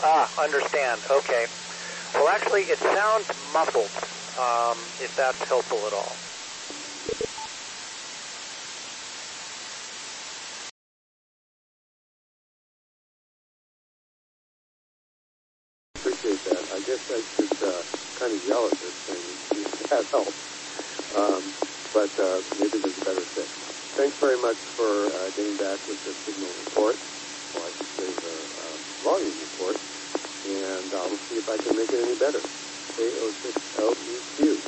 Understand. Okay. Well, actually, it sounds muffled, if that's helpful at all. Appreciate that. I guess I should kind of yell at this thing and see if that helps. But maybe there's a better fix. Thanks very much for getting back with the signal report. Well, I should say the volume report. And I'll see if I can make it any better. K06LEQ.